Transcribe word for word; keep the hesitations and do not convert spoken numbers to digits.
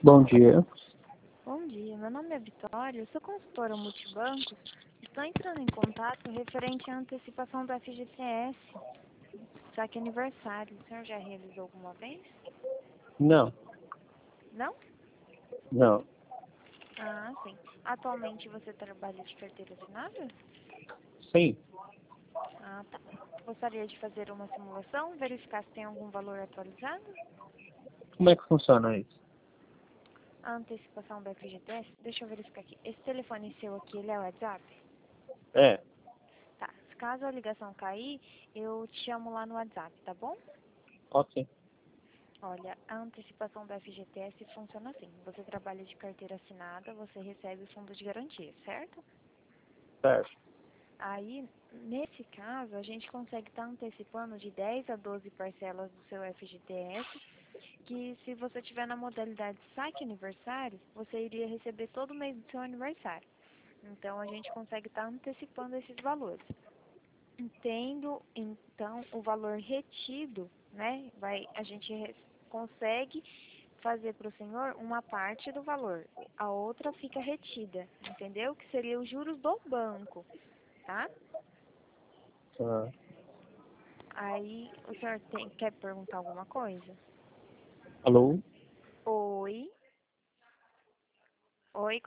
Bom dia. Bom dia, meu nome é Vitória, eu sou consultora multibancos. Estou entrando em contato referente à antecipação do F G T S, saque aniversário. O senhor já realizou alguma vez? Não, Não? não. Ah, sim. Atualmente você trabalha de carteira assinada? Sim. Ah, tá. Gostaria de fazer uma simulação, verificar se tem algum valor atualizado? Como é que funciona isso? A antecipação do F G T S, deixa eu verificar aqui. Esse telefone seu aqui, ele é o WhatsApp? É, Tá. Caso a ligação cair, eu te chamo lá no WhatsApp, tá bom? ok. Olha, a antecipação do F G T S funciona assim. Você trabalha de carteira assinada, você recebe o fundo de garantia, certo? Certo. Aí, nesse caso, a gente consegue estar antecipando de dez a doze parcelas do seu F G T S, que se você tiver na modalidade saque aniversário, você iria receber todo mês do seu aniversário. Então, a gente consegue estar antecipando esses valores. Tendo, então, o valor retido, né, vai, a gente re- consegue fazer para o senhor uma parte do valor, a outra fica retida, entendeu? Que seria os juros do banco, tá? Ah, Aí, o senhor tem, quer perguntar alguma coisa? alô? Oi? Oi,